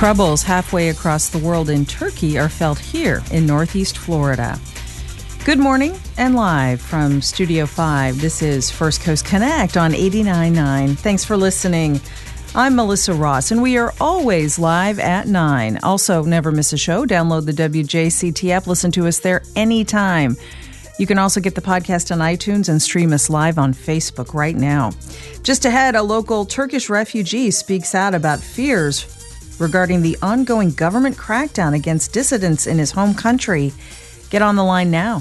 Troubles halfway across the world in Turkey are felt here in Northeast Florida. Good morning and live from Studio 5. This is First Coast Connect on 89.9. Thanks for listening. I'm Melissa Ross, and we are always live at 9. Also, never miss a show. Download the WJCT app. Listen to us there anytime. You can also get the podcast on iTunes and stream us live on Facebook right now. Just ahead, a local Turkish refugee speaks out about fears regarding the ongoing government crackdown against dissidents in his home country. Get on the line now,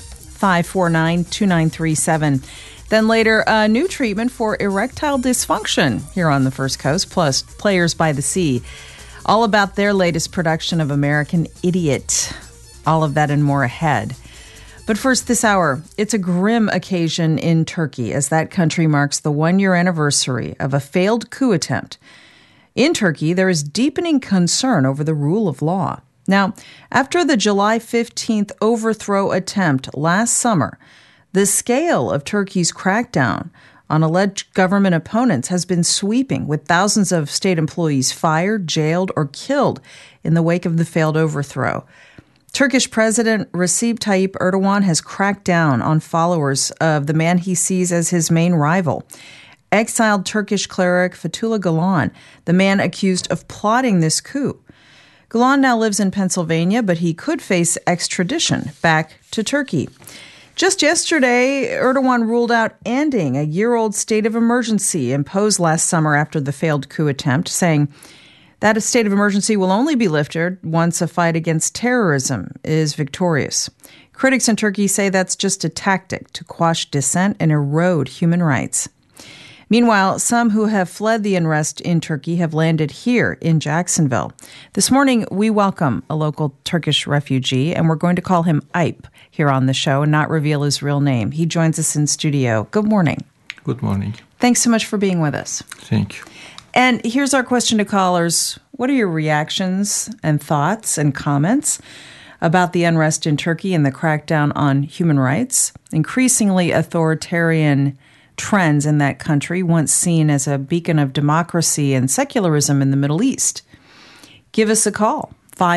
549-2937. Then later, a new treatment for erectile dysfunction here on the First Coast, plus Players by the Sea. All about their latest production of American Idiot. All of that and more ahead. But first this hour, it's a grim occasion in Turkey as that country marks the one-year anniversary of a failed coup attempt. In Turkey, there is deepening concern over the rule of law. Now, after the July 15th overthrow attempt last summer, the scale of Turkey's crackdown on alleged government opponents has been sweeping, with thousands of state employees fired, jailed, or killed in the wake of the failed overthrow. Turkish President Recep Tayyip Erdogan has cracked down on followers of the man he sees as his main rival. Exiled Turkish cleric Fethullah Gulen, the man accused of plotting this coup. Gulen now lives in Pennsylvania, but he could face extradition back to Turkey. Just yesterday, Erdogan ruled out ending a year-old state of emergency imposed last summer after the failed coup attempt, saying that a state of emergency will only be lifted once a fight against terrorism is victorious. Critics in Turkey say that's just a tactic to quash dissent and erode human rights. Meanwhile, some who have fled the unrest in Turkey have landed here in Jacksonville. This morning, we welcome a local Turkish refugee, and we're going to call him Ayp here on the show and not reveal his real name. He joins us in studio. Good morning. Good morning. Thanks so much for being with us. Thank you. And here's our question to callers. What are your reactions and thoughts and comments about the unrest in Turkey and the crackdown on human rights? Increasingly authoritarian trends in that country, once seen as a beacon of democracy and secularism in the Middle East. Give us a call,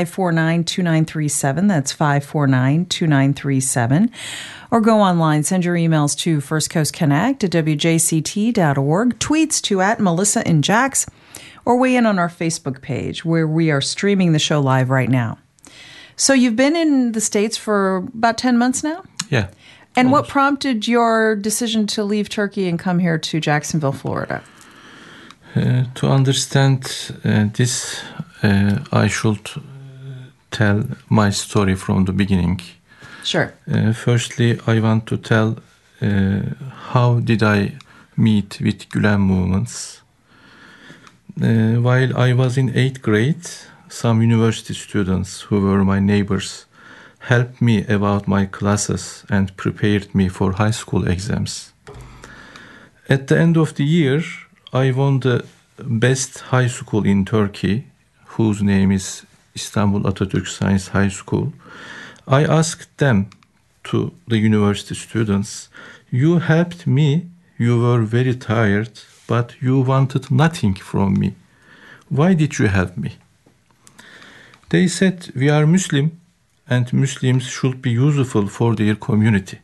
549-2937. That's 549-2937. Or go online, send your emails to firstcoastconnect@wjct.org, tweets to @MelissaandJax, or weigh in on our Facebook page where we are streaming the show live right now. So you've been in the States for about 10 months now? Yeah. And what prompted your decision to leave Turkey and come here to Jacksonville, Florida? To understand this, I should tell my story from the beginning. Sure. Firstly, I want to tell how did I meet with Gülen movements. While I was in 8th grade, some university students who were my neighbors helped me about my classes and prepared me for high school exams. At the end of the year, I won the best high school in Turkey, whose name is Istanbul Atatürk Science High School. I asked them, to the university students, you helped me, you were very tired, but you wanted nothing from me. Why did you help me? They said, we are Muslim, and Muslims should be useful for their community.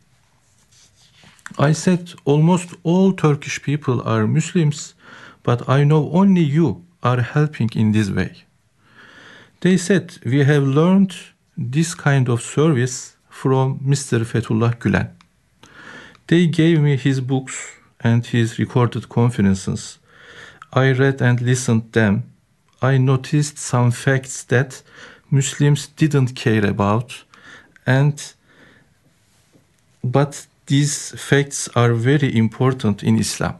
I said, almost all Turkish people are Muslims, but I know only you are helping in this way. They said, we have learned this kind of service from Mr. Fethullah Gülen. They gave me his books and his recorded conferences. I read and listened them. I noticed some facts that Muslims didn't care about, but these facts are very important in Islam.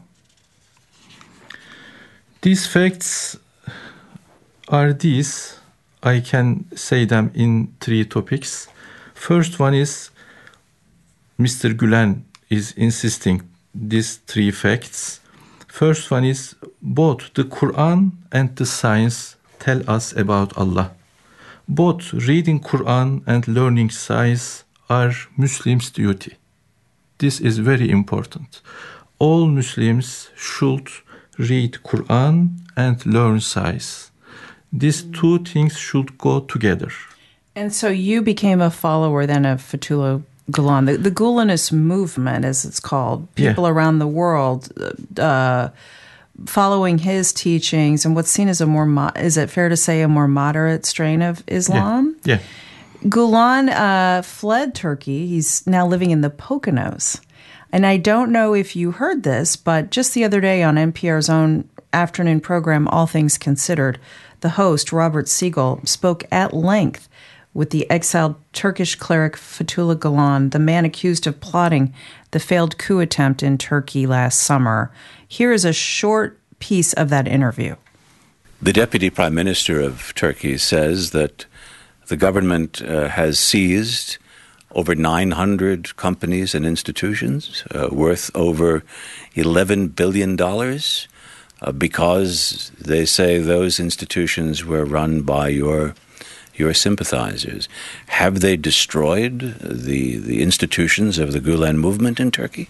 These facts are these. I can say them in 3 topics. First one is Mr. Gülen is insisting these 3 facts. First one is both the Quran and the science tell us about Allah. Both reading Quran and learning science are Muslims' duty. This is very important. All Muslims should read Quran and learn science. These two things should go together. And so you became a follower then of Fethullah Gulen, the Gulenist movement, as it's called. People around the world following his teachings and what's seen as a more, is it fair to say, a more moderate strain of Islam? Yeah. Gulen fled Turkey. He's now living in the Poconos. And I don't know if you heard this, but just the other day on NPR's own afternoon program, All Things Considered, the host, Robert Siegel, spoke at length with the exiled Turkish cleric Fethullah Gulen, the man accused of plotting the failed coup attempt in Turkey last summer. Here is a short piece of that interview. The Deputy Prime Minister of Turkey says that the government has seized over 900 companies and institutions worth over $11 billion because they say those institutions were run by your sympathizers. Have they destroyed the institutions of the Gulen movement in Turkey?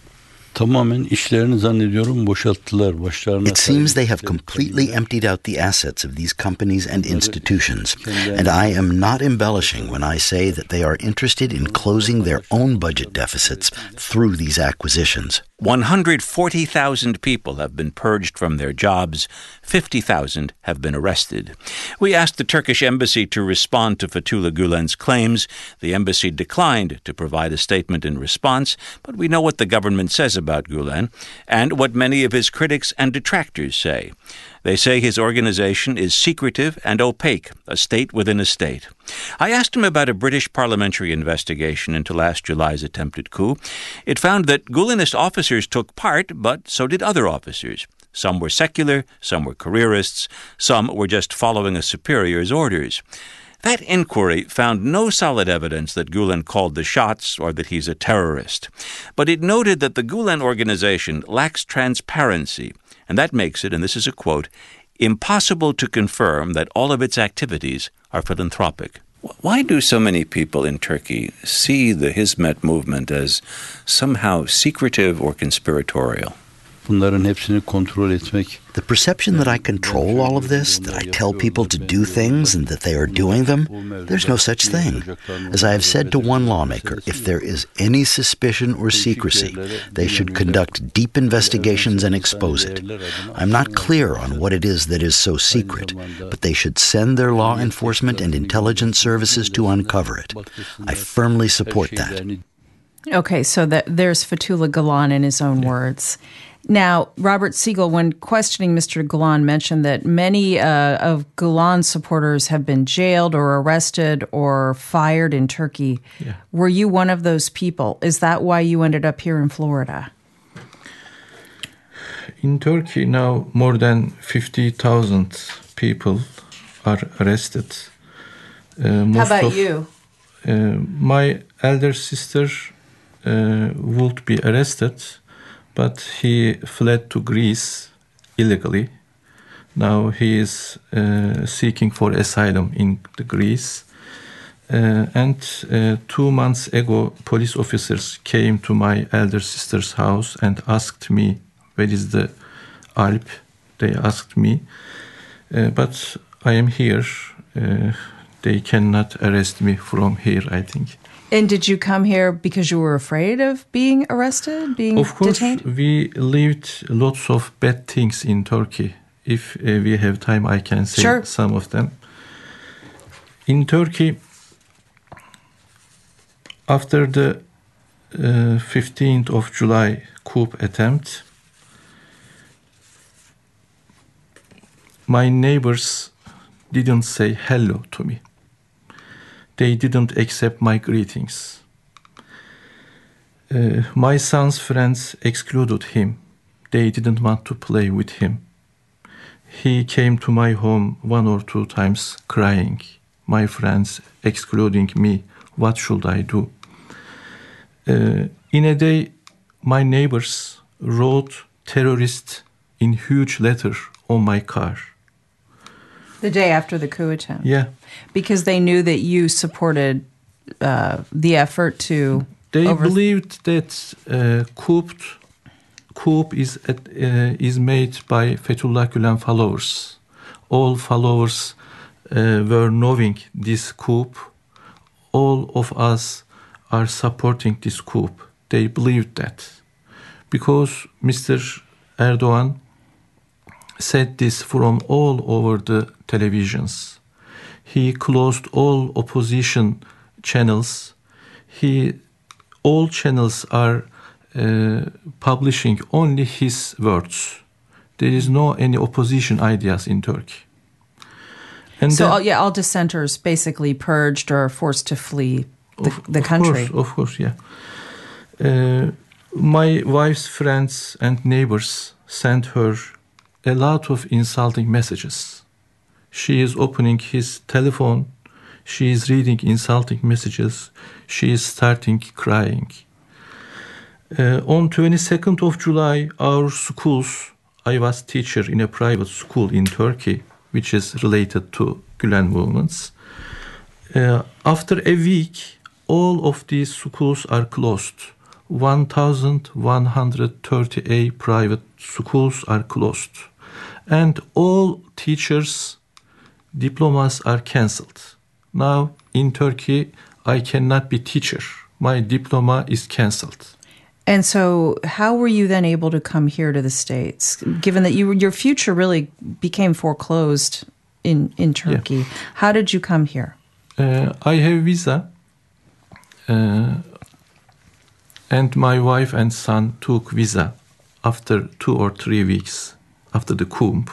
It seems they have completely emptied out the assets of these companies and institutions, and I am not embellishing when I say that they are interested in closing their own budget deficits through these acquisitions. 140,000 people have been purged from their jobs. 50,000 have been arrested. We asked the Turkish embassy to respond to Fethullah Gulen's claims. The embassy declined to provide a statement in response, but we know what the government says about Gulen and what many of his critics and detractors say. They say his organization is secretive and opaque, a state within a state. I asked him about a British parliamentary investigation into last July's attempted coup. It found that Gulenist officers took part, but so did other officers. Some were secular, some were careerists, some were just following a superior's orders. That inquiry found no solid evidence that Gulen called the shots or that he's a terrorist. But it noted that the Gulen organization lacks transparency, and that makes it, and this is a quote, impossible to confirm that all of its activities are philanthropic. Why do so many people in Turkey see the Hizmet movement as somehow secretive or conspiratorial? The perception that I control all of this, that I tell people to do things and that they are doing them, there's no such thing. As I have said to one lawmaker, if there is any suspicion or secrecy, they should conduct deep investigations and expose it. I'm not clear on what it is that is so secret, but they should send their law enforcement and intelligence services to uncover it. I firmly support that. Okay, so there's Fethullah Gulen in his own words. Now, Robert Siegel, when questioning Mr. Gulen, mentioned that many of Gulen's supporters have been jailed or arrested or fired in Turkey. Yeah. Were you one of those people? Is that why you ended up here in Florida? In Turkey now, more than 50,000 people are arrested. How about you? My elder sister would be arrested, but he fled to Greece illegally. Now he is seeking for asylum in Greece. And 2 months ago, police officers came to my elder sister's house and asked me, where is the Alp? They asked me. But I am here. They cannot arrest me from here, I think. And did you come here because you were afraid of being arrested, being detained? Of course, we lived lots of bad things in Turkey. If we have time, I can say some of them. In Turkey, after the 15th of July coup attempt, my neighbors didn't say hello to me. They didn't accept my greetings. My son's friends excluded him. They didn't want to play with him. He came to my home 1 or 2 times crying. My friends excluding me. What should I do? In a day, my neighbors wrote terrorist in huge letter on my car. The day after the coup attempt? Yeah. Because they knew that you supported the effort to... They believed that coup is made by Fethullah Gulen followers. All followers were knowing this coup, all of us are supporting this coup. They believed that. Because Mr. Erdogan said this from all over the televisions. He closed all opposition channels. All channels are publishing only his words. There is no any opposition ideas in Turkey. And so, all dissenters basically purged or forced to flee the country. Of course, yeah. My wife's friends and neighbors sent her a lot of insulting messages. She is opening his telephone. She is reading insulting messages. She is starting crying. On 22nd of July, our schools, I was teacher in a private school in Turkey, which is related to Gülen movements. After a week, all of these schools are closed. 1,138 private schools are closed. And all teachers' diplomas are cancelled. Now, in Turkey, I cannot be teacher. My diploma is cancelled. And so how were you then able to come here to the States, given that your future really became foreclosed in Turkey? Yeah. How did you come here? I have visa, and my wife and son took visa after 2 or 3 weeks after the coup.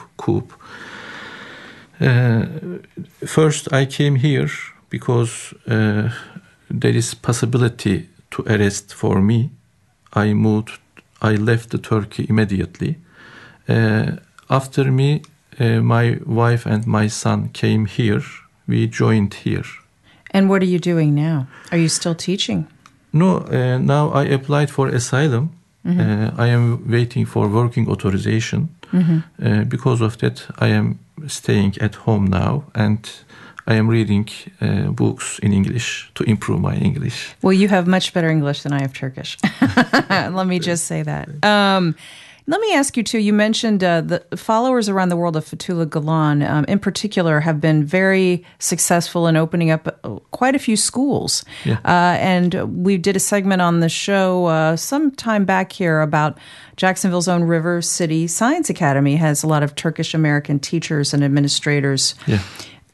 First, I came here because there is possibility to arrest for me. I left Turkey immediately. After me, my wife and my son came here. We joined here. And what are you doing now? Are you still teaching? No, now I applied for asylum. Mm-hmm. I am waiting for working authorization. Mm-hmm. Because of that, I am staying at home now, and I am reading books in English to improve my English. Well, you have much better English than I have Turkish. Let me just say that. Let me ask you, too, you mentioned the followers around the world of Fethullah Gulen, in particular, have been very successful in opening up quite a few schools. Yeah. And we did a segment on the show some time back here about Jacksonville's own River City Science Academy has a lot of Turkish-American teachers and administrators. Yeah.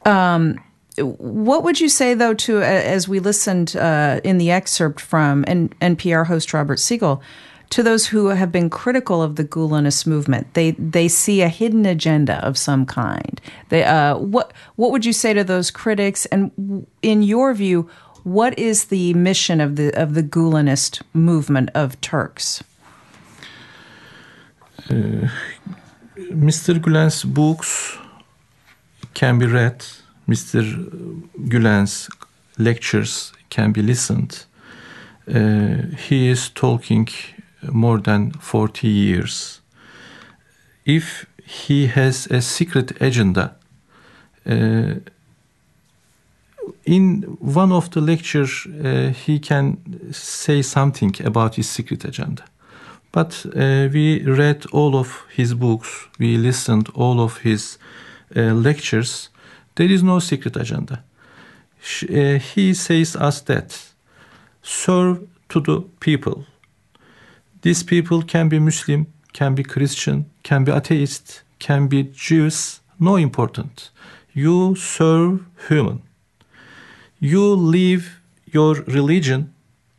What would you say, though, to as we listened in the excerpt from NPR host Robert Siegel, to those who have been critical of the Gulenist movement? They see a hidden agenda of some kind. What would you say to those critics? And in your view, what is the mission of the Gulenist movement of Turks? Mr. Gülen's books can be read. Mr. Gülen's lectures can be listened. He is talking more than 40 years. If he has a secret agenda, in one of the lectures, he can say something about his secret agenda. But we read all of his books, we listened all of his lectures. There is no secret agenda. He says us that serve to the people. These people can be Muslim, can be Christian, can be atheist, can be Jews, no important. You serve human. You live your religion.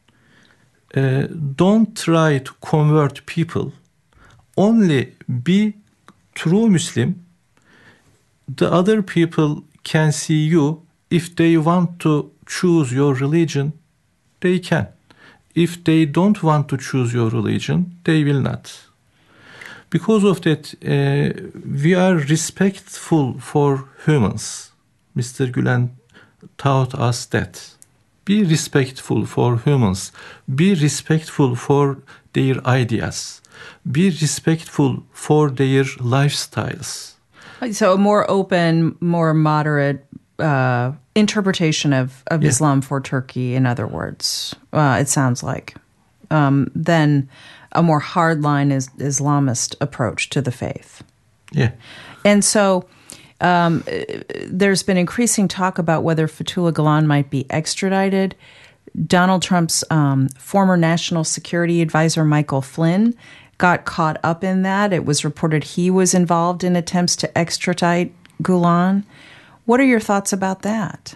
Don't try to convert people. Only be true Muslim. The other people can see you. If they want to choose your religion, they can. If they don't want to choose your religion, they will not. Because of that, we are respectful for humans. Mr. Gülen taught us that. Be respectful for humans. Be respectful for their ideas. Be respectful for their lifestyles. So a more open, more moderate interpretation of Islam for Turkey, in other words, it sounds like, than a more hardline Islamist approach to the faith. Yeah. And so There's been increasing talk about whether Fethullah Gulen might be extradited. Donald Trump's former national security advisor, Michael Flynn, got caught up in that. It was reported he was involved in attempts to extradite Gulen. What are your thoughts about that?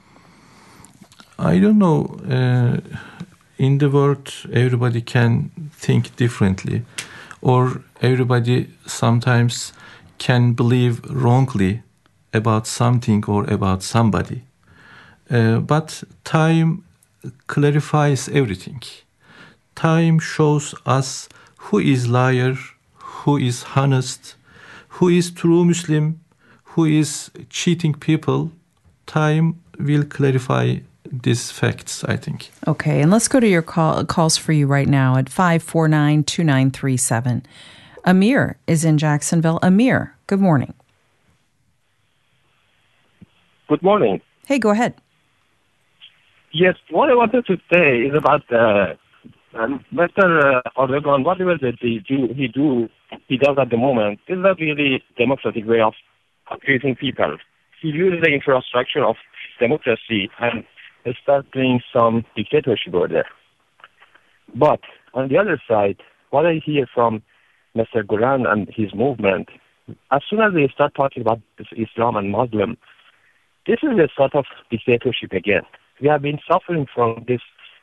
I don't know. In the world, everybody can think differently, or everybody sometimes can believe wrongly about something or about somebody. But time clarifies everything. Time shows us who is liar, who is honest, who is true Muslim, who is cheating people. Time will clarify these facts, I think. Okay, and let's go to your calls for you right now at 549-2937. Amir is in Jacksonville. Amir, good morning. Good morning. Hey, go ahead. Yes, what I wanted to say is about Mr. Erdogan. Whatever that he does at the moment is not really democratic way of treating people. He uses the infrastructure of democracy and start doing some dictatorship over there. But on the other side, what I hear from Mr. Gulen and his movement, as soon as they start talking about Islam and Muslim, this is a sort of dictatorship again. We have been suffering from this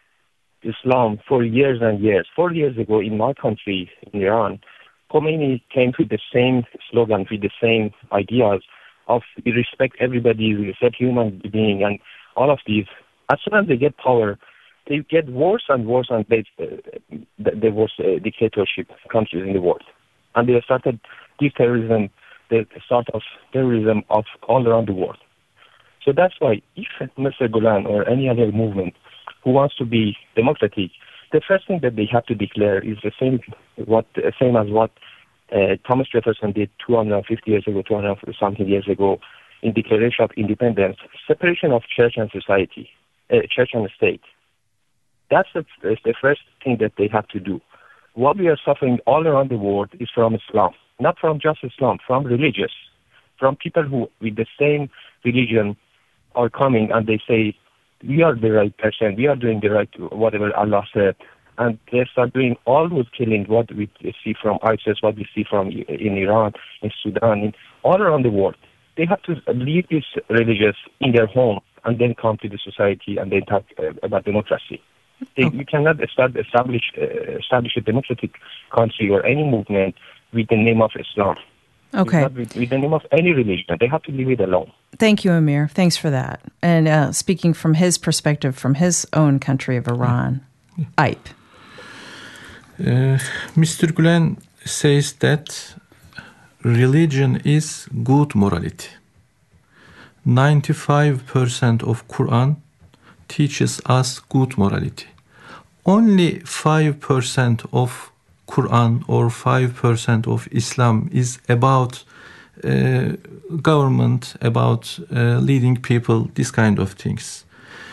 Islam for years and years. 4 years ago in my country, in Iran, Khomeini came with the same slogan, with the same ideas of we respect everybody, we respect human being, and all of these. As soon as they get power, they get worse and worse, and the worst dictatorship countries in the world. And they started this terrorism, the sort of terrorism of all around the world. So that's why if Mr. Gulen or any other movement who wants to be democratic, the first thing that they have to declare is the same as what Thomas Jefferson did 250 years ago, 200-something years ago, in Declaration of Independence, separation of church and society, church and state. That's the first thing that they have to do. What we are suffering all around the world is from Islam, not from just Islam, from religious, from people who with the same religion are coming and they say, we are the right person, we are doing the right, whatever Allah said. And they start doing all those killing, what we see from ISIS, what we see from in Iran, in Sudan, all around the world. They have to leave this religious in their home and then come to the society and then talk about democracy. We cannot establish a democratic country or any movement with the name of Islam. Okay. With the name of any religion. They have to leave it alone. Thank you, Amir. Thanks for that. And speaking from his perspective, from his own country of Iran, Aip. Mr. Gulen says that religion is good morality. 95% of Quran teaches us good morality. Only 5% of Quran or 5% of Islam is about government, about leading people, this kind of things.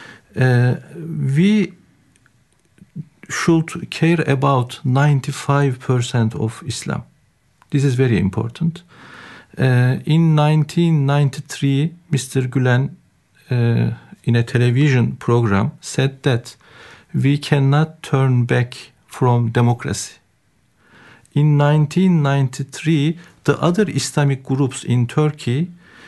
We should care about 95% of Islam. This is very important. In 1993, Mr. Gulen, in a television program, said that we cannot turn back from democracy. In 1993, the other Islamic groups in Turkey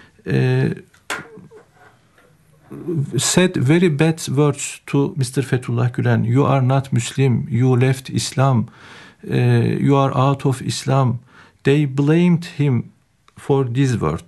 said very bad words to Mr. Fethullah Gulen. You are not Muslim. You left Islam. You are out of Islam. They blamed him for this word.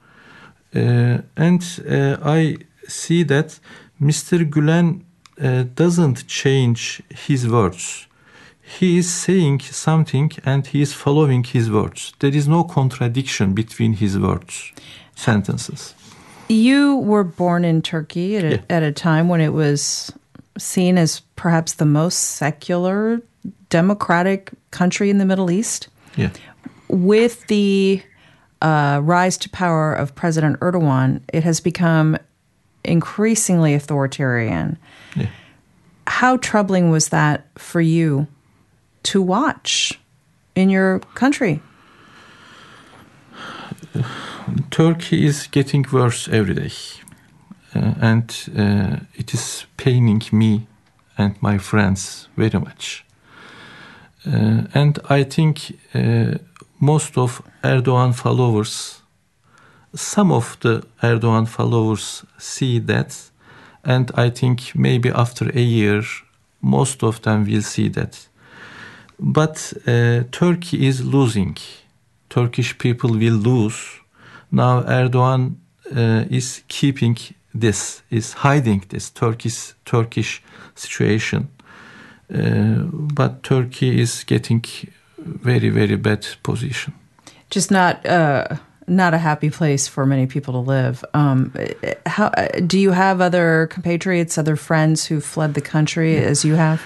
And I see that Mr. Gulen doesn't change his words. He is saying something and he is following his words. There is no contradiction between his words, sentences. You were born in Turkey at a time when it was seen as perhaps the most secular, democratic country in the Middle East. Yeah. With the rise to power of President Erdogan, it has become increasingly authoritarian. Yeah. How troubling was that for you to watch in your country? Turkey is getting worse every day. And it is paining me and my friends very much. And I think most of Erdogan followers, some of the Erdogan followers see that, and I think maybe after a year, most of them will see that. But Turkey is losing. Turkish people will lose. Now Erdogan is keeping this, is hiding this Turkish situation. But Turkey is getting very, very bad position. Just not a happy place for many people to live. How do you have other compatriots, other friends who fled the country as you have?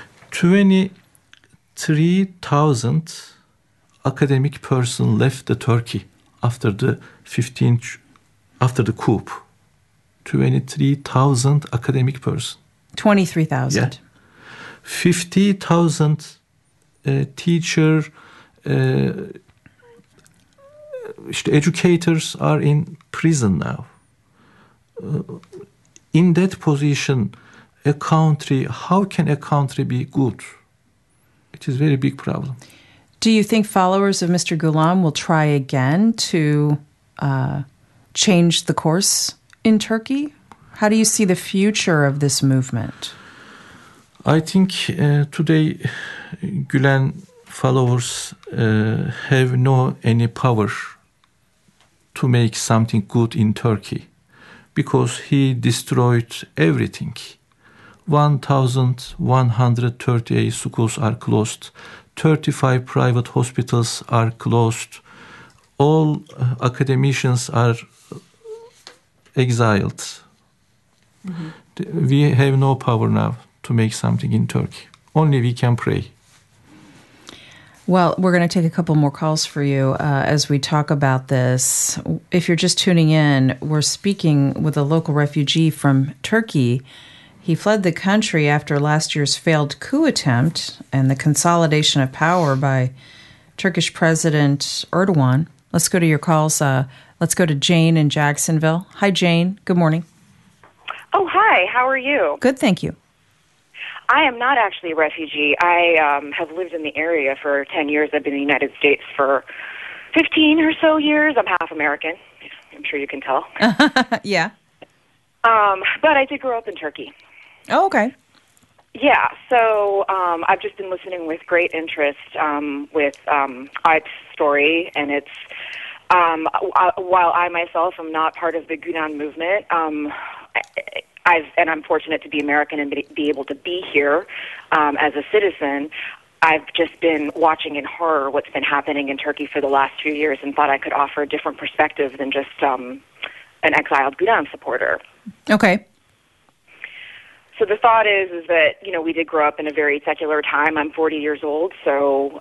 23,000 academic person left the Turkey after the coup. 23,000 academic person. 23,000. Yeah. 50,000 teacher, educators are in prison now. In that position, how can a country be good? It is a very big problem. Do you think followers of Mr. Gulen will try again to change the course in Turkey? How do you see the future of this movement? I think today Gülen followers have no any power to make something good in Turkey because he destroyed everything. 1,138 schools are closed. 35 private hospitals are closed. All academicians are exiled. Mm-hmm. We have no power now to make something in Turkey. Only we can pray. Well, we're going to take a couple more calls for you as we talk about this. If you're just tuning in, we're speaking with a local refugee from Turkey. He fled the country after last year's failed coup attempt and the consolidation of power by Turkish President Erdogan. Let's go to your calls. Let's go to Jane in Jacksonville. Hi, Jane. Good morning. Oh, hi. How are you? Good, thank you. I am not actually a refugee. I have lived in the area for 10 years. I've been in the United States for 15 or so years. I'm half American. I'm sure you can tell. Yeah. But I did grow up in Turkey. Oh, okay. Yeah, so I've just been listening with great interest with Alp's story, and it's while I myself am not part of the Gülen movement, I'm fortunate to be American and be able to be here as a citizen. I've just been watching in horror what's been happening in Turkey for the last few years, and thought I could offer a different perspective than just an exiled Gülen supporter. Okay. So the thought is that, we did grow up in a very secular time. I'm 40 years old, so,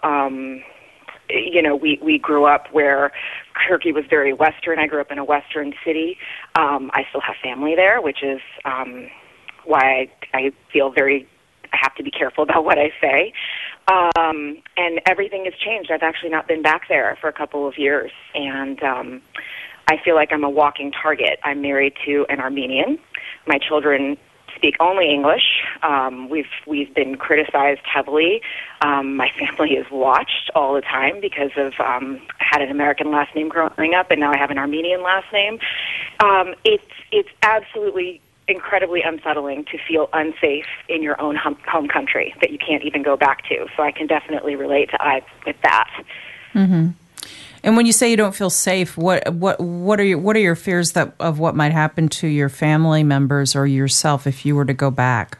we grew up where Turkey was very Western. I grew up in a Western city. I still have family there, which is why I feel I have to be careful about what I say. And everything has changed. I've actually not been back there for a couple of years, and I feel like I'm a walking target. I'm married to an Armenian. My children speak only English. We've been criticized heavily. My family is watched all the time because of I had an American last name growing up, and now I have an Armenian last name. It's absolutely incredibly unsettling to feel unsafe in your own home country that you can't even go back to. So I can definitely relate to I with that. Mm-hmm. And when you say you don't feel safe, what are your fears of what might happen to your family members or yourself if you were to go back?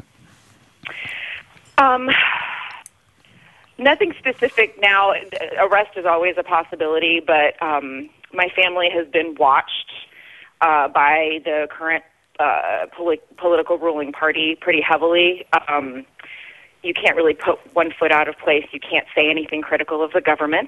Nothing specific now. Arrest is always a possibility, but my family has been watched by the current political ruling party pretty heavily. You can't really put one foot out of place. You can't say anything critical of the government.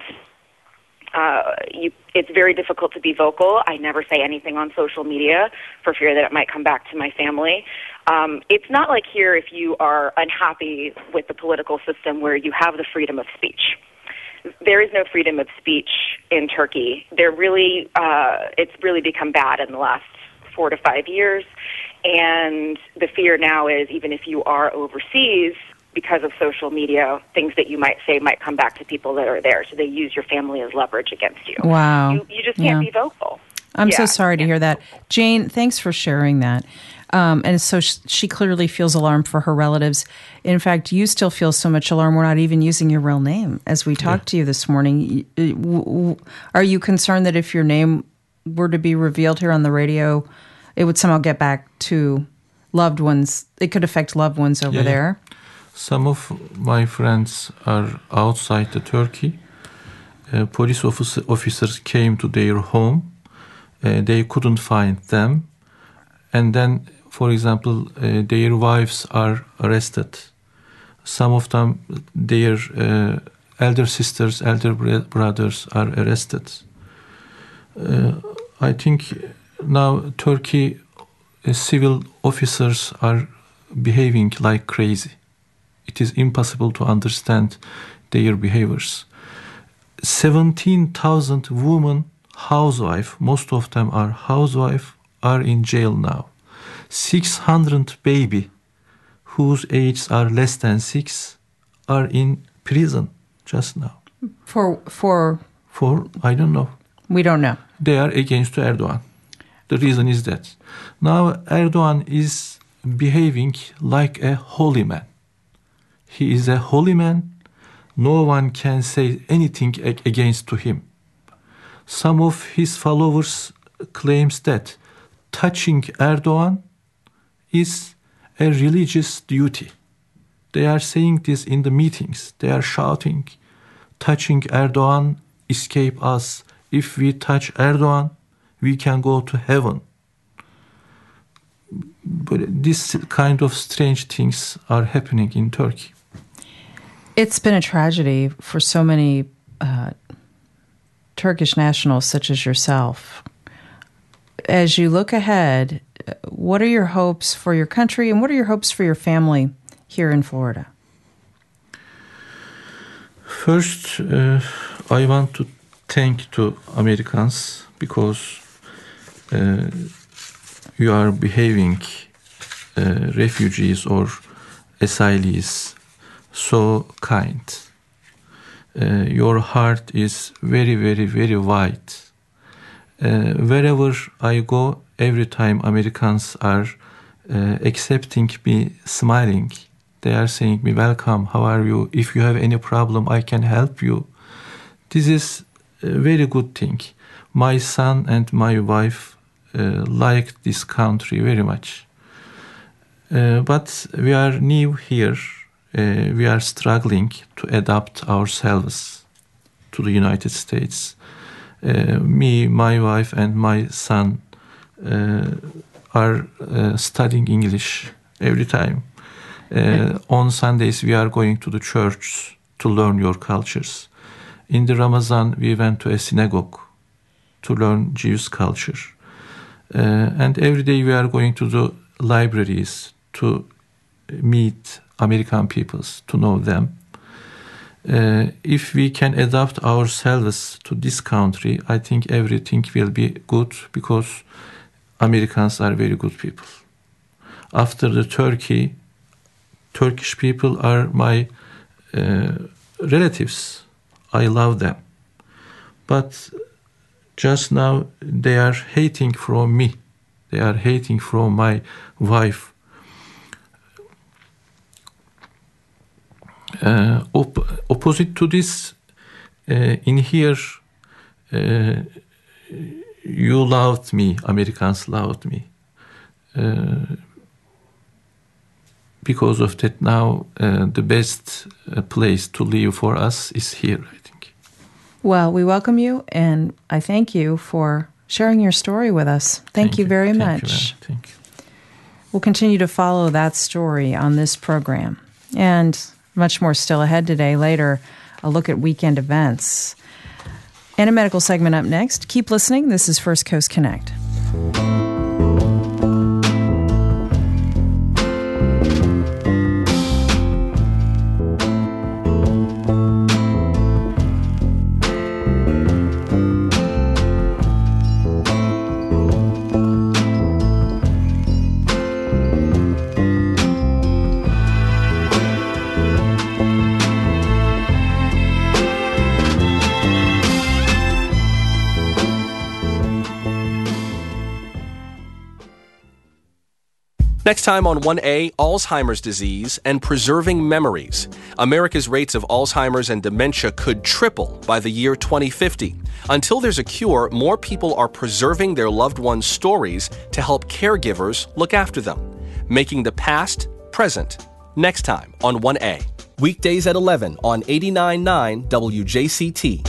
It's very difficult to be vocal. I never say anything on social media for fear that it might come back to my family. It's not like here if you are unhappy with the political system where you have the freedom of speech. there is no freedom of speech in Turkey. It's really become bad in the last 4 to 5 years. And the fear now is, even if you are overseas, because of social media, things that you might say might come back to people that are there. So they use your family as leverage against you. Wow. You just can't be vocal. I'm so sorry to hear that. Jane, thanks for sharing that. And so she clearly feels alarmed for her relatives. In fact, you still feel so much alarm. We're not even using your real name as we talked to you this morning. Are you concerned that if your name were to be revealed here on the radio, it would somehow get back to loved ones? It could affect loved ones over there? Some of my friends are outside the Turkey. Police officers came to their home. They couldn't find them. And then, for example, their wives are arrested. Some of them, their elder sisters, elder brothers are arrested. I think now Turkey civil officers are behaving like crazy. It is impossible to understand their behaviors. 17,000 women, housewife, most of them are housewife, are in jail now. 600 baby whose ages are less than 6 are in prison just now. For I don't know. We don't know. They are against Erdogan. The reason is that now Erdogan is behaving like a holy man. He is a holy man. No one can say anything against to him. Some of his followers claims that touching Erdogan is a religious duty. They are saying this in the meetings. They are shouting, touching Erdogan, escape us. If we touch Erdogan, we can go to heaven. But this kind of strange things are happening in Turkey. It's been a tragedy for so many Turkish nationals such as yourself. As you look ahead, what are your hopes for your country and what are your hopes for your family here in Florida? First, I want to thank to Americans because you are behaving refugees or asylees so kind. Your heart is very, very, very wide. Wherever I go, every time Americans are accepting me, smiling. They are saying me, welcome, how are you? If you have any problem, I can help you. This is a very good thing. My son and my wife like this country very much. But we are new here. We are struggling to adapt ourselves to the United States. Me, my wife, and my son are studying English every time. On Sundays, we are going to the church to learn your cultures. In the Ramadan, we went to a synagogue to learn Jewish culture. And every day, we are going to the libraries to meet American peoples, to know them. If we can adapt ourselves to this country, I think everything will be good because Americans are very good people. After the Turkish people are my relatives. I love them. But just now they are hating from me. They are hating from my wife. Opposite to this, in here, you loved me, Americans loved me. Because of that now, the best place to live for us is here, I think. Well, we welcome you, and I thank you for sharing your story with us. Thank you very much. Thank you. We'll continue to follow that story on this program. And much more still ahead today. Later, a look at weekend events. And a medical segment up next. Keep listening. This is First Coast Connect. Next time on 1A, Alzheimer's disease and preserving memories. America's rates of Alzheimer's and dementia could triple by the year 2050. Until there's a cure, more people are preserving their loved ones' stories to help caregivers look after them, making the past present. Next time on 1A. Weekdays at 11 on 89.9 WJCT.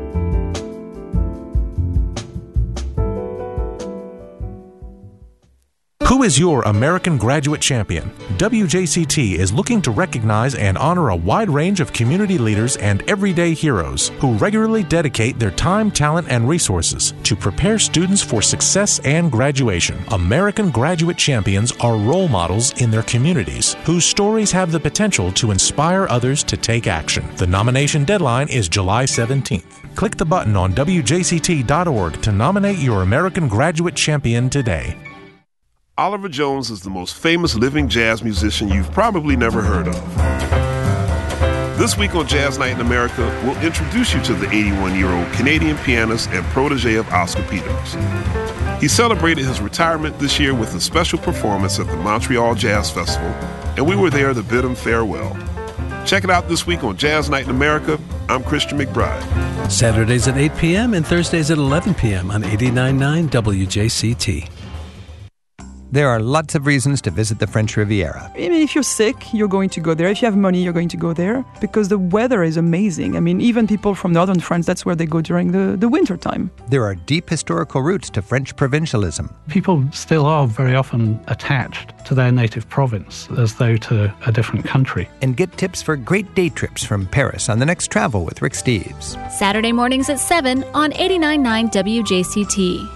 Who is your American Graduate Champion? WJCT is looking to recognize and honor a wide range of community leaders and everyday heroes who regularly dedicate their time, talent, and resources to prepare students for success and graduation. American Graduate Champions are role models in their communities whose stories have the potential to inspire others to take action. The nomination deadline is July 17th. Click the button on WJCT.org to nominate your American Graduate Champion today. Oliver Jones is the most famous living jazz musician you've probably never heard of. This week on Jazz Night in America, we'll introduce you to the 81-year-old Canadian pianist and protege of Oscar Peters. He celebrated his retirement this year with a special performance at the Montreal Jazz Festival, and we were there to bid him farewell. Check it out this week on Jazz Night in America. I'm Christian McBride. Saturdays at 8 p.m. and Thursdays at 11 p.m. on 89.9 WJCT. There are lots of reasons to visit the French Riviera. I mean, if you're sick, you're going to go there. If you have money, you're going to go there because the weather is amazing. I mean, even people from northern France, that's where they go during the winter time. There are deep historical roots to French provincialism. People still are very often attached to their native province as though to a different country. And get tips for great day trips from Paris on the next travel with Rick Steves. Saturday mornings at 7 on 89.9 WJCT.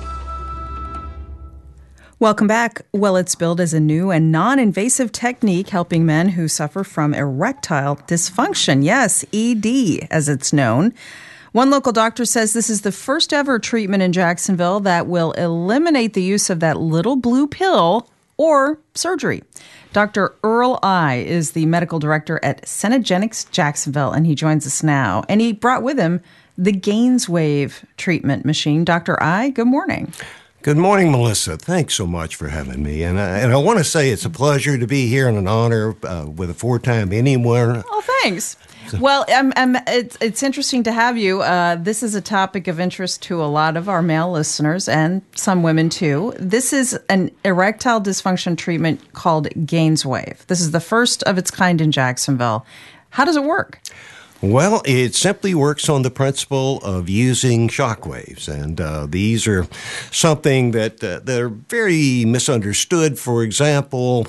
Welcome back. Well, it's billed as a new and non-invasive technique helping men who suffer from erectile dysfunction. Yes, ED, as it's known. One local doctor says this is the first ever treatment in Jacksonville that will eliminate the use of that little blue pill or surgery. Dr. Earl I is the medical director at Cenegenics Jacksonville, and he joins us now. And he brought with him the Gainswave treatment machine. Dr. I, good morning. Good morning, Melissa. Thanks so much for having me. And I want to say it's a pleasure to be here and an honor with a four-time Emmy winner. Oh, thanks. Well, it's interesting to have you. This is a topic of interest to a lot of our male listeners and some women, too. This is an erectile dysfunction treatment called Gainswave. This is the first of its kind in Jacksonville. How does it work? Well, it simply works on the principle of using shock waves, and these are something that are very misunderstood. For example,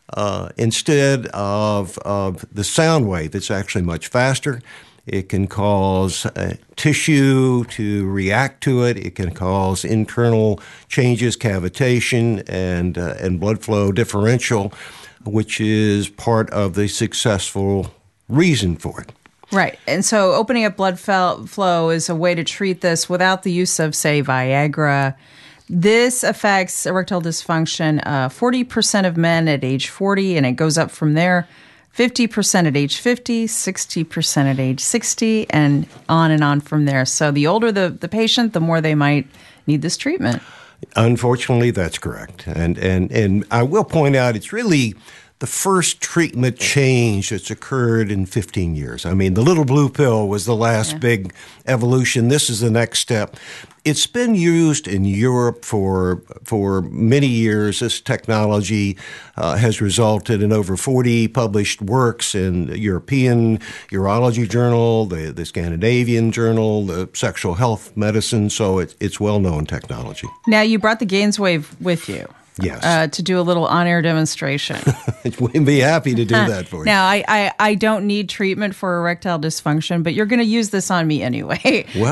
instead of the sound wave, that's actually much faster. It can cause tissue to react to it. It can cause internal changes, cavitation, and blood flow differential, which is part of the successful reason for it. Right. And so opening up blood flow is a way to treat this without the use of, say, Viagra. This affects erectile dysfunction 40% of men at age 40, and it goes up from there. 50% at age 50, 60% at age 60, and on from there. So the older the patient, the more they might need this treatment. Unfortunately, that's correct. And I will point out it's really the first treatment change that's occurred in 15 years. I mean, the little blue pill was the last big evolution. This is the next step. It's been used in Europe for many years. This technology has resulted in over 40 published works in the European Urology Journal, the Scandinavian Journal, the Sexual Health Medicine. So it's well-known technology. Now, you brought the Gainswave with you. Yes. To do a little on-air demonstration. We'd be happy to do that for you. Now, I don't need treatment for erectile dysfunction, but you're going to use this on me anyway. Well.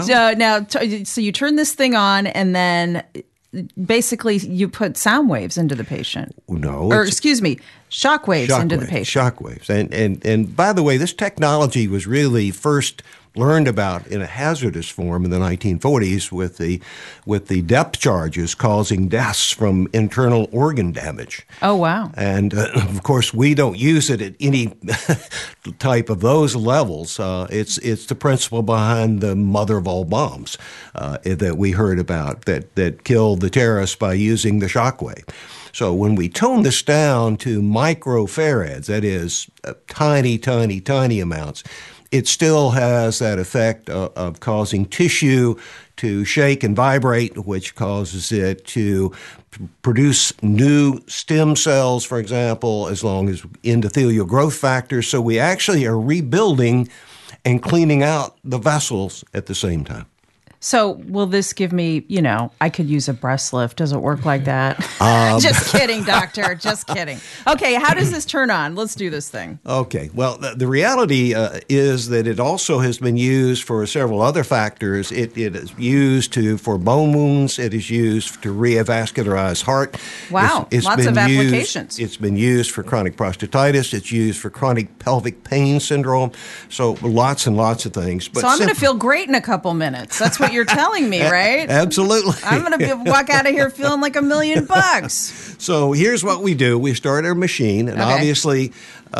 So you turn this thing on, and then basically you put sound waves into the patient. No. Shock waves into the patient. Shock waves. And by the way, this technology was really first learned about in a hazardous form in the 1940s with the depth charges causing deaths from internal organ damage. Oh, wow. And, of course, we don't use it at any type of those levels. It's the principle behind the mother of all bombs that we heard about that killed the terrorists by using the shockwave. So when we tone this down to microfarads, that is tiny, tiny, tiny amounts, it still has that effect of causing tissue to shake and vibrate, which causes it to produce new stem cells, for example, as long as endothelial growth factors. So we actually are rebuilding and cleaning out the vessels at the same time. So will this give me, I could use a breast lift. Does it work like that? Just kidding, doctor. Just kidding. Okay, how does this turn on? Let's do this thing. Okay. Well, the reality is that it also has been used for several other factors. It is used for bone wounds. It is used to revascularize heart. Wow, lots of applications. It's been used for chronic prostatitis. It's used for chronic pelvic pain syndrome. So lots and lots of things. But so I'm going to feel great in a couple minutes. That's what you're telling me, right? Absolutely. I'm going to walk out of here feeling like $1 million. So here's what we do. We start our machine, and obviously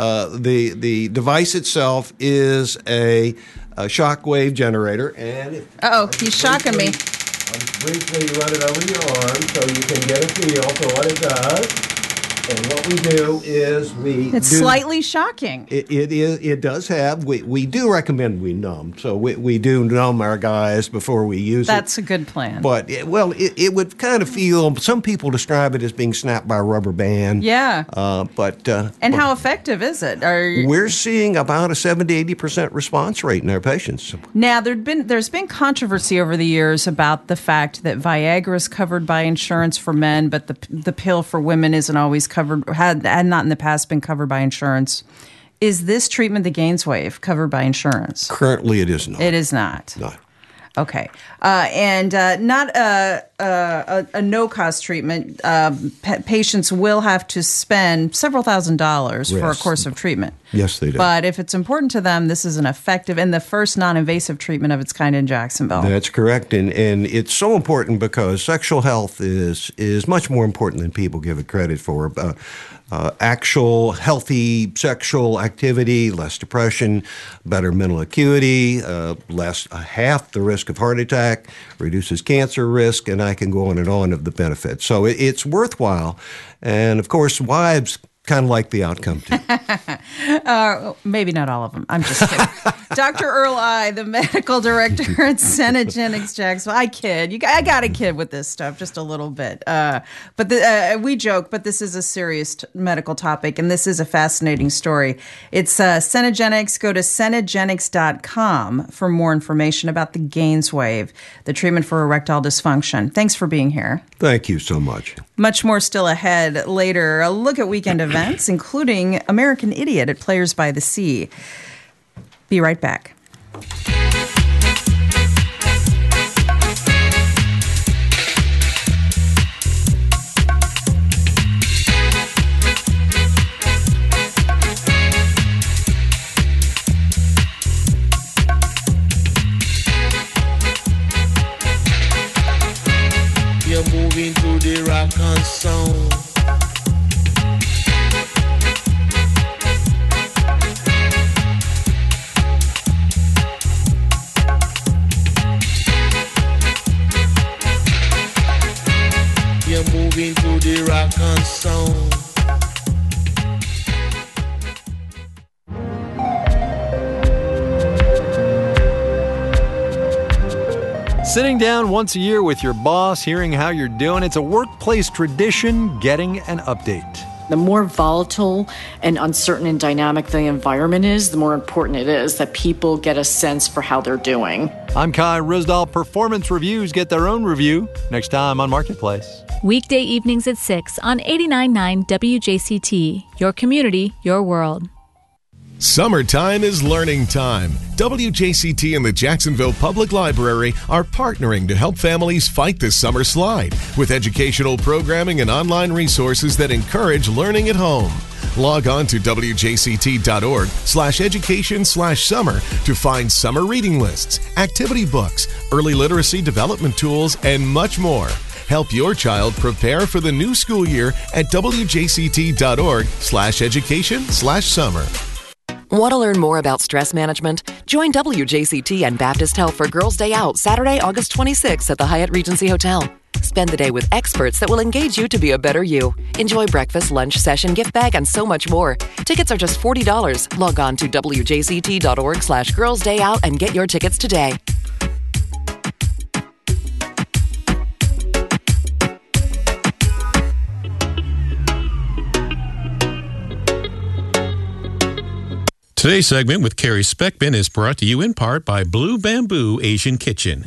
the device itself is a shockwave generator. And he's shocking me. I'll just briefly run it over your arm so you can get a feel for what it does. And what we do is It's slightly shocking. It does have. We do recommend we numb. So we do numb our guys before we use it. That's a good plan. But, it would kind of feel, some people describe it as being snapped by a rubber band. Yeah. And how effective is it? We're seeing about a 70-80% response rate in our patients. Now, there's been controversy over the years about the fact that Viagra is covered by insurance for men, but the pill for women isn't always covered, had not in the past been covered by insurance. Is this treatment, the Gainswave, covered by insurance? Currently, it is not. It is not. No. Okay. And not a no-cost treatment. Patients will have to spend several $1,000s for a course of treatment. Yes, they do. But if it's important to them, this is an effective and the first non-invasive treatment of its kind in Jacksonville. That's correct. And it's so important because sexual health is much more important than people give it credit for. Actual healthy sexual activity, less depression, better mental acuity, half the risk of heart attack, reduces cancer risk, and I can go on and on of the benefits. So it's worthwhile. And, of course, wives kind of like the outcome, too. Maybe not all of them. I'm just kidding. Dr. Earl I, the medical director at Cenegenics Jacksonville. I kid. I got to kid with this stuff just a little bit. But we joke, but this is a serious medical topic, and this is a fascinating story. It's Cenegenics. Go to Cenegenics.com for more information about the Gainswave, the treatment for erectile dysfunction. Thanks for being here. Thank you so much. Much more still ahead later. A look at weekend events, including American Idiot at Players by the Sea. Be right back. You're moving to the rock and sound. Moving to the rock and sound. Sitting down once a year with your boss, hearing how you're doing, it's a workplace tradition, getting an update. The more volatile and uncertain and dynamic the environment is, the more important it is that people get a sense for how they're doing. I'm Kai Risdahl. Performance reviews get their own review next time on Marketplace. Weekday evenings at 6 on 89.9 WJCT. Your community, your world. Summertime is learning time. WJCT and the Jacksonville Public Library are partnering to help families fight the summer slide with educational programming and online resources that encourage learning at home. Log on to wjct.org/education/summer to find summer reading lists, activity books, early literacy development tools, and much more. Help your child prepare for the new school year at wjct.org/education/summer. Want to learn more about stress management? Join WJCT and Baptist Health for Girls' Day Out Saturday, August 26th at the Hyatt Regency Hotel. Spend the day with experts that will engage you to be a better you. Enjoy breakfast, lunch, session, gift bag, and so much more. Tickets are just $40. Log on to wjct.org/girlsdayout and get your tickets today. Today's segment with Carrie Speckman is brought to you in part by Blue Bamboo Asian Kitchen.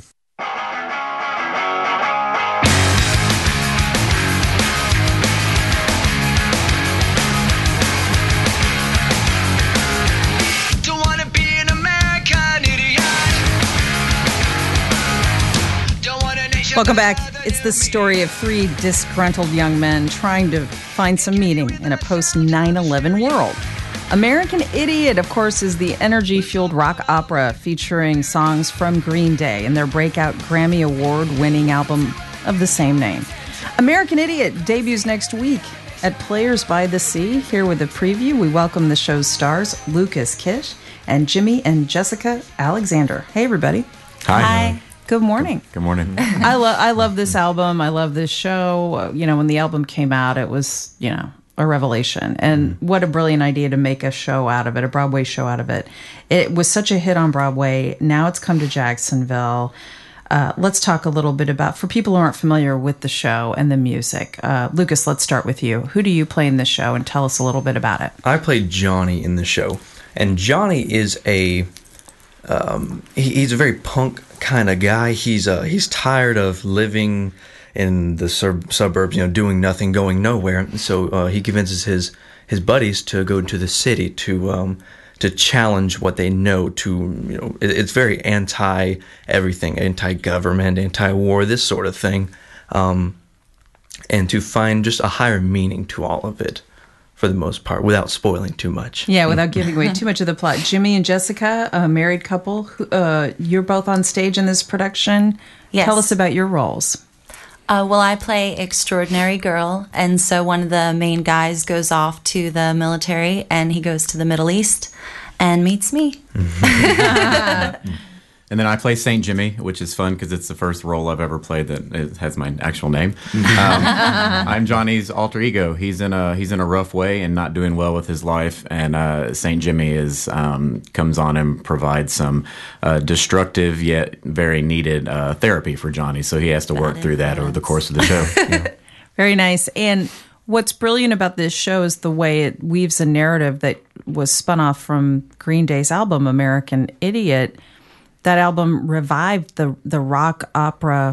Welcome back. It's the story of three disgruntled young men trying to find some meaning in a post-9/11 world. American Idiot, of course, is the energy-fueled rock opera featuring songs from Green Day and their breakout Grammy Award-winning album of the same name. American Idiot debuts next week at Players by the Sea. Here with a preview, we welcome the show's stars, Lucas Kish and Jimmy and Jessica Alexander. Hey, everybody. Hi. Good morning. Good morning. I love this album. I love this show. When the album came out, it was, a revelation. And what a brilliant idea to make a show out of it, a Broadway show out of it. It was such a hit on Broadway. Now it's come to Jacksonville. Let's talk a little bit about, for people who aren't familiar with the show and the music. Lucas, let's start with you. Who do you play in the show, and tell us a little bit about it? I play Johnny in the show. And Johnny is he's a very punk kind of guy. He's tired of living in the suburbs, doing nothing, going nowhere. So he convinces his buddies to go to the city to challenge what they know. It's very anti everything, anti-government, anti-war, this sort of thing, and to find just a higher meaning to all of it, for the most part, without spoiling too much. Yeah, without giving away too much of the plot. Jimmy and Jessica, a married couple, you're both on stage in this production. Yes. Tell us about your roles. Well, I play Extraordinary Girl, and so one of the main guys goes off to the military, and he goes to the Middle East and meets me. And then I play Saint Jimmy, which is fun because it's the first role I've ever played that has my actual name. I'm Johnny's alter ego. He's in a rough way and not doing well with his life, and Saint Jimmy comes on and provides some destructive yet very needed therapy for Johnny. So he has to work through that over the course of the show. Yeah. Very nice. And what's brilliant about this show is the way it weaves a narrative that was spun off from Green Day's album, American Idiot. That album revived the rock opera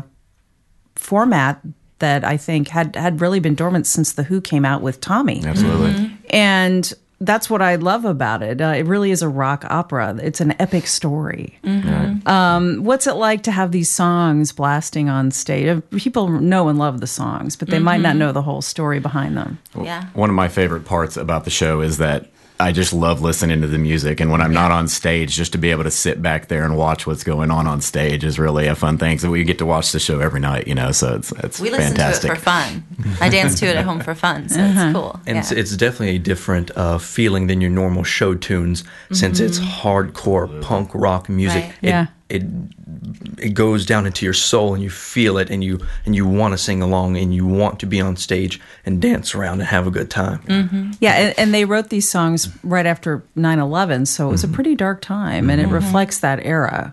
format that I think had really been dormant since The Who came out with Tommy. Absolutely. Mm-hmm. And that's what I love about it. It really is a rock opera. It's an epic story. Mm-hmm. What's it like to have these songs blasting on stage? People know and love the songs, but they might not know the whole story behind them. Yeah. One of my favorite parts about the show is that I just love listening to the music, and when I'm not on stage, just to be able to sit back there and watch what's going on stage is really a fun thing. So we get to watch the show every night, so it's we fantastic. listen to it for fun. I dance to it at home for fun, so it's cool. And it's definitely a different feeling than your normal show tunes, since it's hardcore punk rock music. Right. It goes down into your soul, and you feel it, and you want to sing along, and you want to be on stage and dance around and have a good time. Mm-hmm. Yeah, and they wrote these songs right after 9/11, so it was a pretty dark time, and it reflects that era.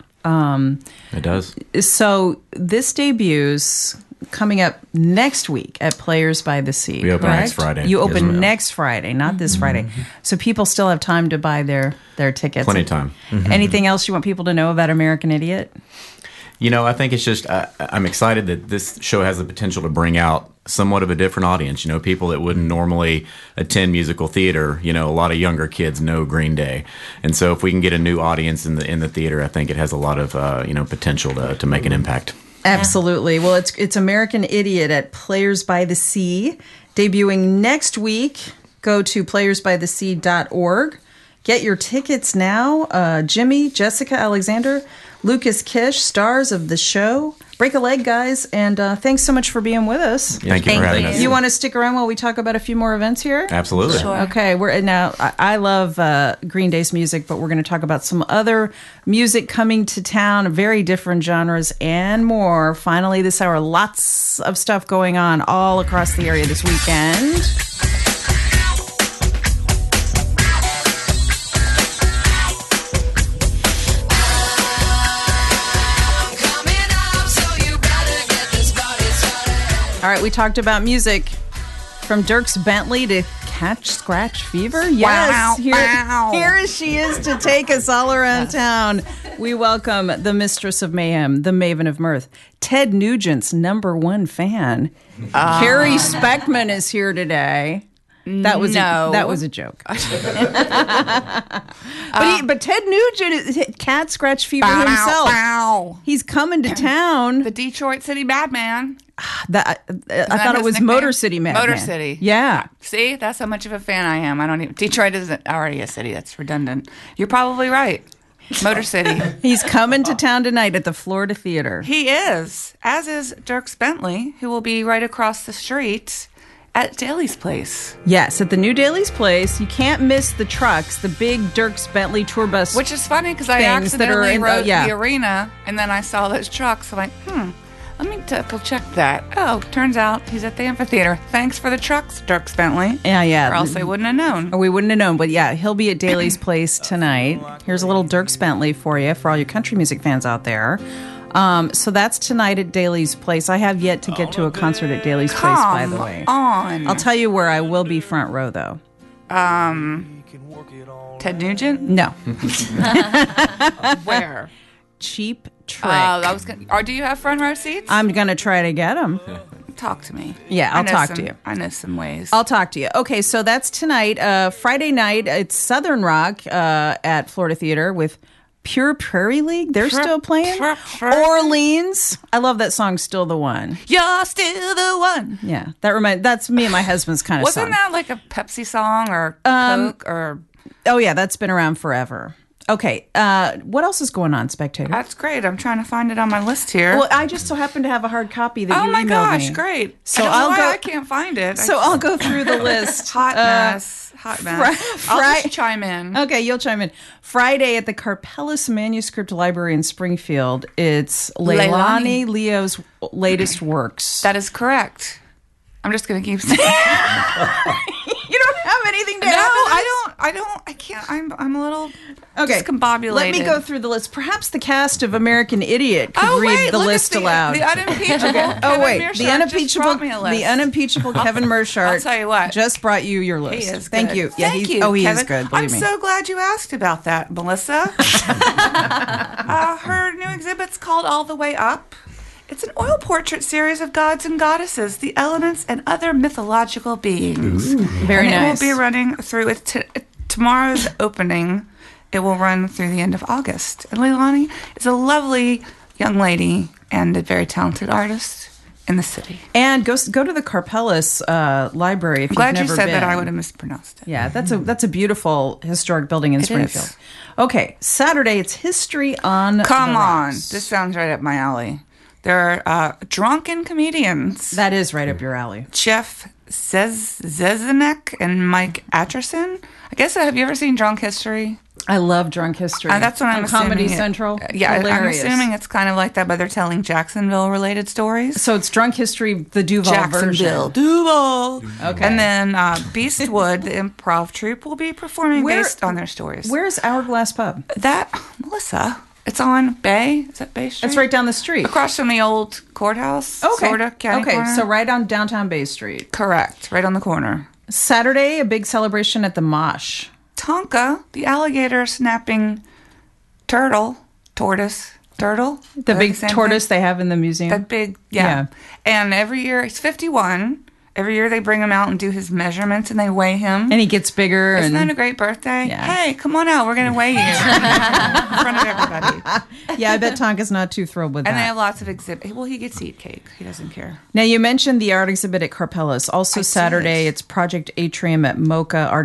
It does. So this debuts coming up next week at Players by the Sea. We open next Friday. You open next Friday, not this Friday. So people still have time to buy their tickets. Plenty of time. Anything else you want people to know about American Idiot? I think it's just, I'm excited that this show has the potential to bring out somewhat of a different audience. People that wouldn't normally attend musical theater. A lot of younger kids know Green Day. And so if we can get a new audience in the theater, I think it has a lot of, potential to make an impact. Absolutely. Well, it's American Idiot at Players by the Sea, debuting next week. Go to playersbythesea.org Get your tickets now. Jimmy, Jessica, Alexander, Lucas Kish, stars of the show. Break a leg, guys, and thanks so much for being with us. Thank you for having us. You want to stick around while we talk about a few more events here? Absolutely. Sure. Okay, I love Green Day's music, but we're going to talk about some other music coming to town, very different genres and more. Finally, this hour, lots of stuff going on all across the area this weekend. All right, we talked about music from Dierks Bentley to Catch Scratch Fever. Yes, here she is to take us all around town. We welcome the mistress of mayhem, the maven of mirth, Ted Nugent's #1 fan. Carrie Speckman is here today. That was a joke. But Ted Nugent, Cat Scratch Fever himself. He's coming to town. The Detroit City Madman. I thought it was Motor City Madman. Motor City. Yeah. See, that's how much of a fan I am. Detroit isn't already a city. That's redundant. You're probably right. Motor City. He's coming to town tonight at the Florida Theater. He is, as is Dierks Bentley, who will be right across the street at Daly's Place. Yes, at the new Daly's Place. You can't miss the trucks, the big Dierks Bentley tour bus. Which is funny because I accidentally wrote the arena, and then I saw those trucks. I'm like, let me go check that. Oh, turns out he's at the amphitheater. Thanks for the trucks, Dierks Bentley. Yeah. Or else I wouldn't have known. Or we wouldn't have known. But yeah, he'll be at Daly's Place tonight. Here's a little Dierks Bentley for you, for all your country music fans out there. So that's tonight at Daly's Place. I have yet to get to a concert at Daly's Place, by the way. On. I'll tell you where I will be front row, though. Ted Nugent? No. Where? Cheap Trick. Or do you have front row seats? I'm going to try to get them. Talk to me. Yeah, I'll talk to you. I know some ways. I'll talk to you. Okay, so that's tonight. Friday night, it's Southern Rock at Florida Theater with Pure Prairie League. They're still playing. Orleans. I love that song, Still the One. You're still the one. Yeah, that's me and my husband's kind of song. Wasn't that like a Pepsi song or Coke or? Oh yeah, that's been around forever. Okay, what else is going on, Spectator? That's great. I'm trying to find it on my list here. Well, I just so happen to have a hard copy that you emailed me. Oh my gosh, great. So I can't find it. I'll go through the list. Hot mess. I'll just chime in. Okay, you'll chime in. Friday at the Carpellis Manuscript Library in Springfield, it's Leilani Leo's latest works. That is correct. I'm just going to keep saying You don't have anything to add? No, I can't. I'm a little discombobulated. Let me go through the list. Perhaps the cast of American Idiot could read the list aloud. The unimpeachable. The unimpeachable Kevin Mershart. I'll tell you what. Just brought you your list. He is Thank good. you. Yeah, Thank you. He Kevin. is good. Believe me. I'm so glad you asked about that, Melissa. Her new exhibit's called All the Way Up. It's an oil portrait series of gods and goddesses, the elements, and other mythological beings. Ooh, very nice. It will be running through tomorrow's opening. It will run through the end of August. And Leilani is a lovely young lady and a very talented artist in the city. And go to the Carpellis Library if you've never been. Glad you said that. I would have mispronounced it. Yeah, that's a beautiful historic building in Springfield. Is. Okay, Saturday, it's History on Come the on. Rocks. This sounds right up my alley. There are drunken comedians. That is right up your alley. Jeff Zezenek and Mike Atcherson. I guess, have you ever seen Drunk History? I love Drunk History. That's what I'm on assuming. Comedy Central. Yeah, Hilarious. I'm assuming it's kind of like that, but they're telling Jacksonville-related stories. So it's Drunk History, the Duval Jacksonville, version. Duval. Okay. And then Beastwood, the improv troupe, will be performing based on their stories. Where's Hourglass Pub? Melissa, it's on Bay. Is that Bay Street? It's right down the street. Across from the old courthouse. Okay. Sort of, county corner. So right on downtown Bay Street. Correct. Right on the corner. Saturday, a big celebration at the Mosh. Tonka, the alligator snapping turtle. The big tortoise they have in the museum. That big, yeah. And every year, he's 51. Every year they bring him out and do his measurements and they weigh him. And he gets bigger. Isn't that a great birthday? Yeah. Hey, come on out. We're going to weigh you in front of everybody. Yeah, I bet Tonka's not too thrilled with And that. they have lots of exhibits. Well, he gets to eat cake. He doesn't care. Now, you mentioned the art exhibit at Carpellis. Also Saturday, it's Project Atrium at Mocha Artist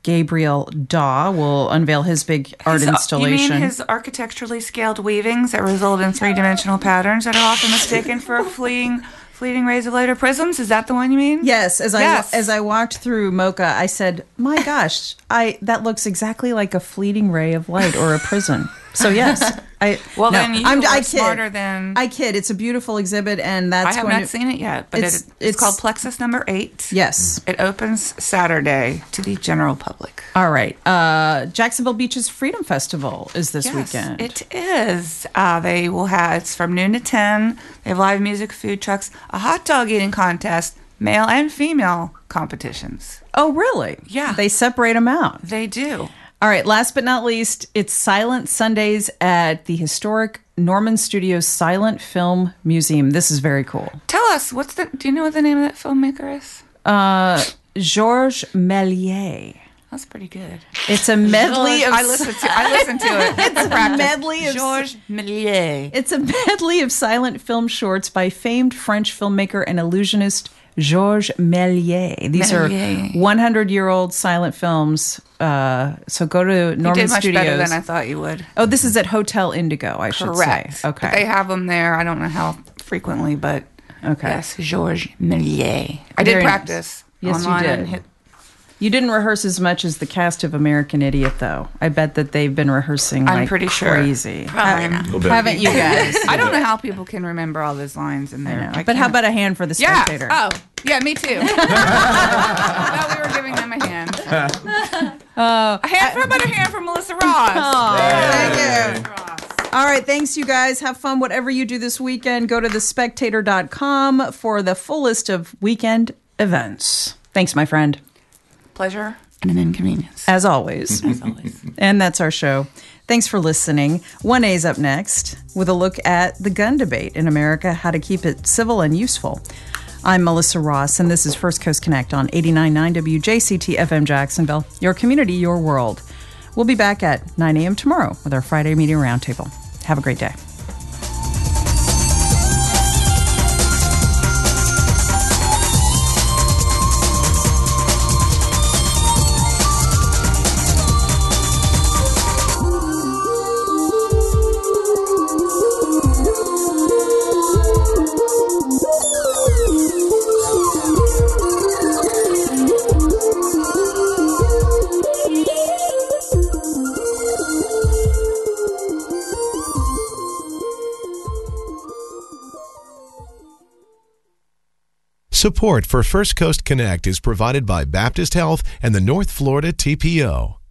Gabriel Daw will unveil his big art installation. You mean his architecturally scaled weavings that result in three-dimensional patterns that are often mistaken for fleeting rays of light or prisms? Is that the one you mean? Yes. As I walked through Mocha, I said, "My gosh, that looks exactly like a fleeting ray of light or a prism." So yes, then you are smarter than I kid. It's a beautiful exhibit, and that's I have not seen it yet, but it's called Plexus number 8. Yes, it opens Saturday to the general public. All right, Jacksonville Beach's Freedom Festival is this weekend. It is. They will have it's from noon to 10. They have live music, food trucks, a hot dog eating contest, male and female competitions. Oh, really? Yeah, they separate them out. They do. All right, last but not least, it's Silent Sundays at the historic Norman Studios Silent Film Museum. This is very cool. Tell us, do you know what the name of that filmmaker is? Georges Méliès. That's pretty good. It's a medley of... I listened to it. It's a medley of... Georges Méliès. It's a medley of silent film shorts by famed French filmmaker and illusionist Georges Méliès. These are 100-year-old silent films. So go to Norman Studios. You did much better than I thought you would. Oh, this is at Hotel Indigo, I should Correct. say. Okay. But they have them there. I don't know how frequently, but yes, Georges Méliès. I did practice. Yes, you did. You didn't rehearse as much as the cast of American Idiot, though. I bet that they've been rehearsing I'm pretty crazy. Sure. Haven't you guys? I don't know how people can remember all those lines in there. But how about a hand for the Spectator? Yeah. Oh, yeah, me too. I thought we were giving them a hand. How about a hand for Melissa Ross? Oh, thank you. All right, thanks, you guys. Have fun whatever you do this weekend. Go to thespectator.com for the full list of weekend events. Thanks, my friend. Pleasure and an inconvenience. As always. And that's our show. Thanks for listening. 1A's up next with a look at the gun debate in America, how to keep it civil and useful. I'm Melissa Ross, and this is First Coast Connect on 89.9 WJCT FM Jacksonville, your community, your world. We'll be back at 9 a.m. tomorrow with our Friday Media Roundtable. Have a great day. Support for First Coast Connect is provided by Baptist Health and the North Florida TPO.